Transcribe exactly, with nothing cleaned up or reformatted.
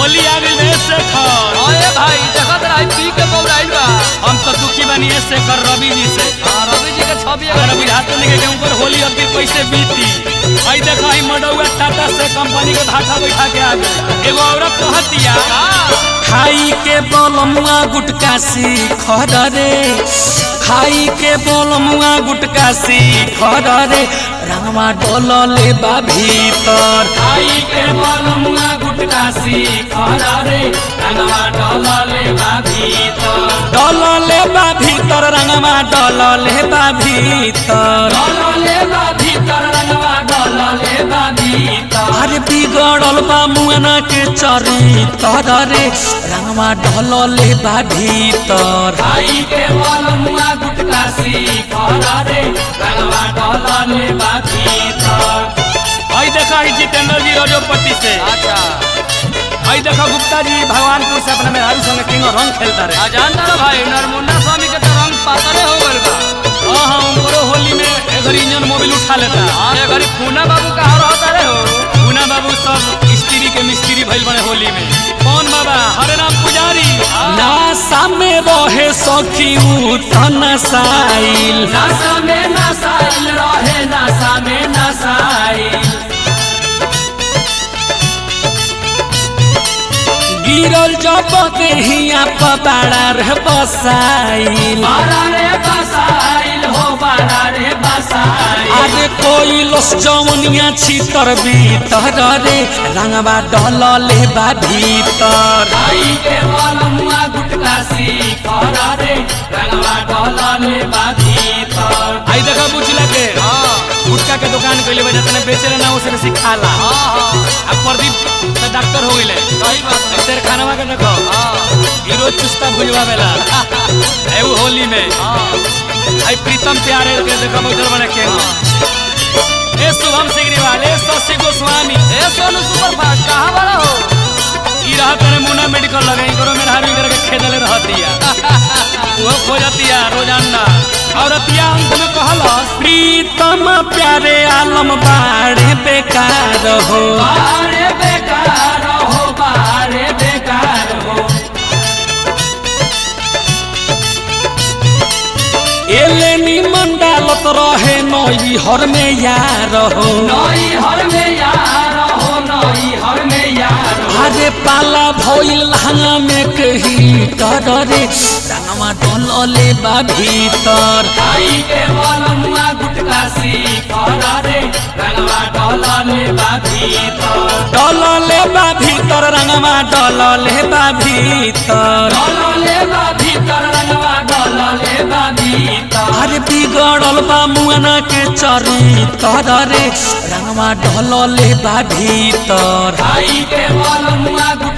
होली आ गई में से खर अरे भाई देखत रही पी के बौराइल बा। हम तो दुखी बनी से कर रवि जी से। हां रवि जी के छवि अगर बुझाते नहीं के ऊपर होली अब कैसे बीती। आई देखा ही मडौआ टाटा से कंपनी के भाटा बैठा के आ गई। एगो औरत कहतिया खाई के बोलमुआ गुटका सी खर रे, खाई के बोलमुआ गुटका सी खर रे, रंगवा डोलले बा भीतर। खाई के बोलमुआ गुटका सी खर रे, रंगवा डोलले बा भीतर। डोलले बा भीतर रंगवा डोलले बा भीतर। डोलले बा भीतर रंगवा डोलले बा भीतर। अरे बिगड़ल बा मुआना के चरितर रे, रंगवा डोलले बा भीतर। खाई के बोलमुआ गुटका सी खर रे, रंगवा डोलले बा भीतर। आई देखा ही जितेंद्र जी रोजोपट्टी से। अच्छा आई देखा गुप्ता जी भगवानपुर से अपने मेहरारू संग किंग रंग खेलता रहे। जानता ना भाई नरमुंडा स्वामी के तो रंग पातले हो गइल बा। हां हां उनको होली में एगर इंजन मोबिल उठा लेता। हां ये घड़ी पूना बाबू का रहता रे हो। पूना बाबू सब स्त्री के मिस्त्री भइल बने होली में। कौन बाबा हरे राम पुजारी नासा में रहे सखी उतन साइल। नासा में नसाइल रहे, नासा में नसाइल। गिरल जब देहिया पबाड़ा रे बसाइल। बाड़ा रे बसाइल हो, बाड़ा रे बसाइल। अरे कोई लोस जवनिया छितर भीतर रे, रंगवा डोलले बा भीतर। खाई के बोलमुआ गुटका सी खर रे, रंगवा डोलले बा भीतर। आई देखा बुझला के हां गुटका के दुकान कइले बजा तने बेचले ना उसे बेसी खाला। हां हां अब प्रदीप तो डॉक्टर हो गइले। सही बात है। तेरे खानवा के देखो हां हीरो चुस्ता भुजवा बेला ए वो होली में। हां आई प्रीतम प्यारे के देखो बैठल बने के। ए शुभम सिग्रीवाल, ए शशि गोस्वामी, ए सोनू सुपरफास्ट कहां बड़ा हो। ई रहा तने मुना मेडिकल लगाई करो मेरा हारू करके खेदले रहतिया। वो खोजतिया रोजाना औरतिया अंत में कहला प्रीतम प्यारे आलम बाड़े बेकार हो, बाड़े बेकार हो, बाड़े बेकार हो। एले निमन डालत रहे नई हर में यार हो, नई हर में यार हो, नई हर में यार हो। अरे पाला भइल लहंगा में कही कर रे, रंगवा डोलले बा भीतर। खाई के बोलमुआ गुटका सी खर रे, रंगवा डोलले बा भीतर। डोलले बा भीतर रंगवा डोलले बा भीतर। डोलले बा भीतर रंगवा डोलले बा भीतर। अरे बिगड़ल बा मुआना के चरितर रे, रंगवा डोलले बा भीतर। खाई के बोलमुआ